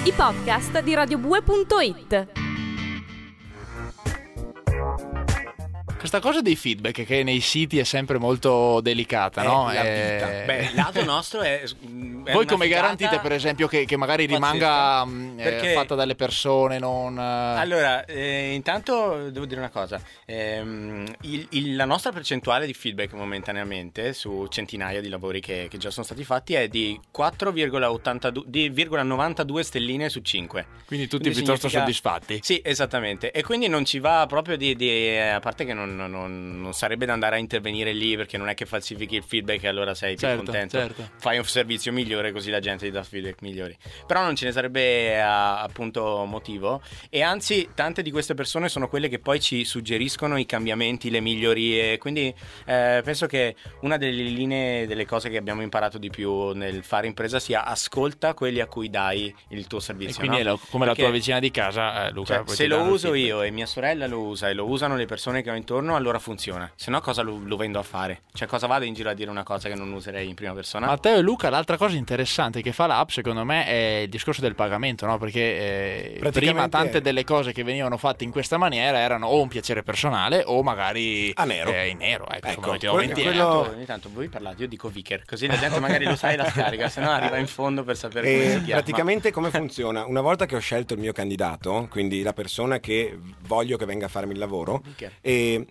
I podcast di radiobue.it. Questa cosa dei feedback che nei siti è sempre molto delicata, no? La vita. Beh, il lato nostro è voi come garantite, per esempio, che magari rimanga fatta dalle persone, non... Allora, intanto devo dire una cosa. La nostra percentuale di feedback momentaneamente su centinaia di lavori che già sono stati fatti è di 4,92 stelline su 5. Quindi tutti piuttosto soddisfatti. Sì, esattamente. E quindi non ci va proprio a parte che non sarebbe da andare a intervenire lì, perché non è che falsifichi il feedback e allora sei più contento. Certo. Fai un servizio migliore, così la gente ti dà feedback migliori. Però non ce ne sarebbe appunto motivo. E anzi, tante di queste persone sono quelle che poi ci suggeriscono i cambiamenti, le migliorie. Quindi penso che una delle linee, delle cose che abbiamo imparato di più nel fare impresa sia: ascolta quelli a cui dai il tuo servizio. E quindi no? come perché la tua vicina di casa, Luca, cioè, se lo uso io e mia sorella lo usa e lo usano le persone che ho intorno, allora funziona. Se no, cosa lo vendo a fare? Cioè, cosa vado in giro a dire una cosa che non userei in prima persona? Matteo e Luca, l'altra cosa interessante che fa l'app, secondo me, è il discorso del pagamento, no? Perché prima tante delle cose che venivano fatte in questa maniera erano o un piacere personale o magari a nero. In nero, ecco. Ogni tanto voi parlate, io dico Vicker, così la gente magari lo sa e la scarica, se no arriva in fondo per sapere come si chiama. Praticamente come funziona? Una volta che ho scelto il mio candidato, quindi la persona che voglio che venga a farmi il lavoro, devi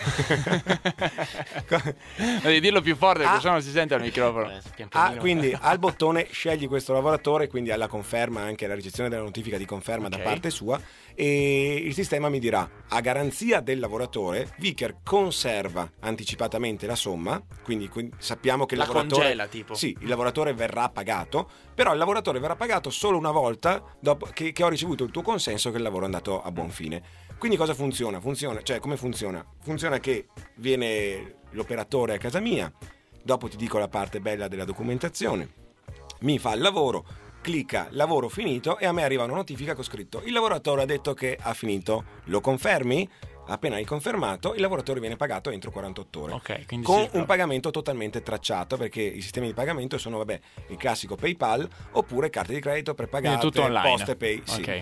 dirlo più forte perché sennò non si sente al microfono. Quindi al bottone scegli questo lavoratore, quindi alla conferma, anche la ricezione della notifica di conferma da parte sua, e il sistema mi dirà: a garanzia del lavoratore, Vicker conserva anticipatamente la somma, quindi sappiamo che il lavoratore congela, tipo. Sì, il lavoratore verrà pagato, però il lavoratore verrà pagato solo una volta dopo che ho ricevuto il tuo consenso che il lavoro è andato a buon fine. Quindi cosa funziona? Come funziona? Funziona che viene l'operatore a casa mia, dopo ti dico la parte bella della documentazione, mi fa il lavoro, clicca lavoro finito e a me arriva una notifica con scritto: il lavoratore ha detto che ha finito, lo confermi? Appena hai confermato, il lavoratore viene pagato entro 48 ore, con un pagamento totalmente tracciato, perché i sistemi di pagamento sono il classico PayPal oppure carte di credito prepagate, tutto online. Postepay. Sì.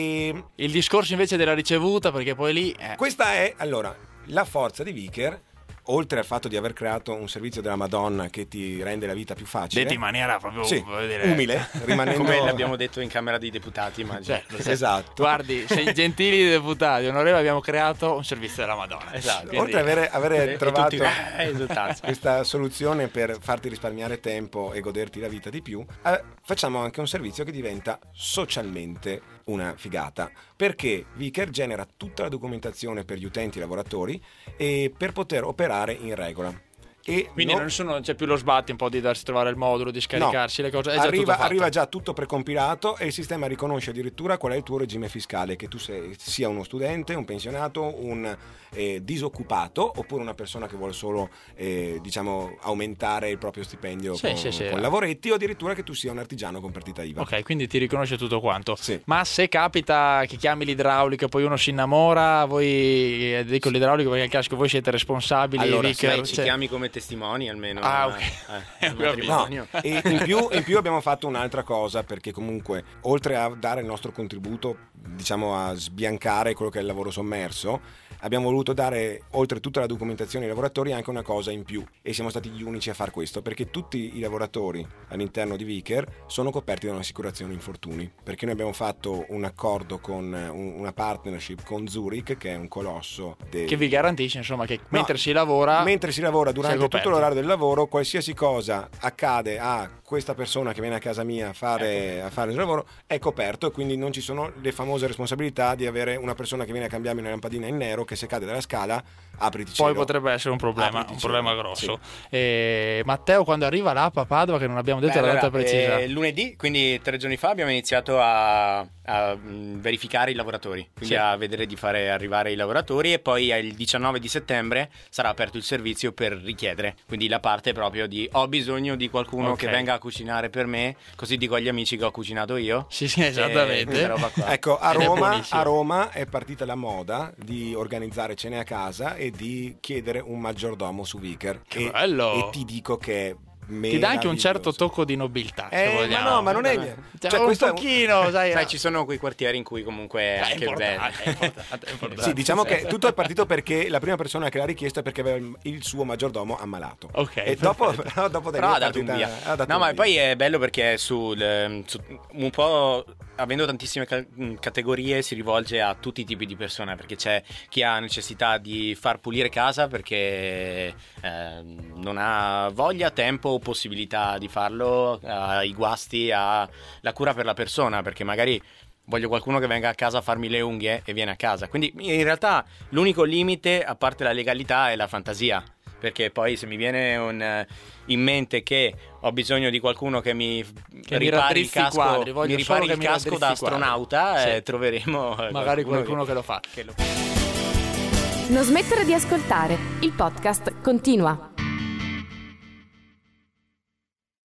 E il discorso invece della ricevuta, perché poi lì questa è allora la forza di Vicker. Oltre al fatto di aver creato un servizio della Madonna che ti rende la vita più facile, detto in maniera proprio umile, rimanendo come l'abbiamo detto in Camera dei Deputati, esatto. Guardi, sei gentili deputati, onorevoli, abbiamo creato un servizio della Madonna. Esatto. Oltre ad avere trovato tutti, questa soluzione per farti risparmiare tempo e goderti la vita di più, facciamo anche un servizio che diventa socialmente una figata, perché Vicker genera tutta la documentazione per gli utenti e lavoratori e per poter operare in regola. E quindi non c'è più lo sbatti un po' di darsi trovare il modulo, di scaricarsi le cose, è arriva già tutto precompilato e il sistema riconosce addirittura qual è il tuo regime fiscale, che tu sia uno studente, un pensionato, un disoccupato oppure una persona che vuole solo aumentare il proprio stipendio con lavoretti, o addirittura che tu sia un artigiano con partita IVA. Ok, quindi ti riconosce tutto quanto. Sì. Ma se capita che chiami l'idraulico e poi uno si innamora, voi dico l'idraulico perché al classico voi siete responsabili, allora ci chiami come testimoni almeno. No. E in più abbiamo fatto un'altra cosa, perché comunque oltre a dare il nostro contributo, a sbiancare quello che è il lavoro sommerso, abbiamo voluto dare, oltre tutta la documentazione ai lavoratori, anche una cosa in più, e siamo stati gli unici a far questo, perché tutti i lavoratori all'interno di Vicker sono coperti da un'assicurazione infortuni, perché noi abbiamo fatto un accordo con una partnership con Zurich, che è un colosso che vi garantisce che mentre si lavora durante tutto l'orario del lavoro, qualsiasi cosa accade a questa persona che viene a casa mia a fare il lavoro è coperto, e quindi non ci sono le famose responsabilità di avere una persona che viene a cambiarmi una lampadina in nero che, se cade dalla scala, apriti cielo. Poi potrebbe essere un problema grosso. Sì. Matteo, quando arriva l'app a Padova, che non abbiamo detto la data precisa, lunedì, quindi 3 giorni fa, abbiamo iniziato a verificare i lavoratori, quindi a vedere di fare arrivare i lavoratori, e poi il 19 di settembre sarà aperto il servizio per richiedere, quindi la parte proprio di: ho bisogno di qualcuno che venga a cucinare per me, così dico agli amici che ho cucinato io. Sì, esattamente. Ecco, a Roma è partita la moda di organizzare cene a casa e di chiedere un maggiordomo su Vicker. Che bello! E ti dico che ti dà anche un certo tocco di nobiltà, se vogliamo. Ma no, ma non è cioè, un pochino, sai, ci sono quei quartieri in cui comunque è anche bello. Sì, diciamo che tutto è partito perché la prima persona che l'ha richiesto è perché aveva il suo maggiordomo ammalato. Ok. E dopo ha dato un via. No, ma poi è bello perché su un po', avendo tantissime categorie, si rivolge a tutti i tipi di persone, perché c'è chi ha necessità di far pulire casa perché non ha voglia, tempo o possibilità di farlo, ha i guasti, ha la cura per la persona, perché magari voglio qualcuno che venga a casa a farmi le unghie e viene a casa. Quindi in realtà l'unico limite, a parte la legalità, è la fantasia, perché poi se mi viene in mente che ho bisogno di qualcuno che mi ripari il casco, da astronauta, troveremo magari qualcuno che lo fa. Non smettere di ascoltare, il podcast continua.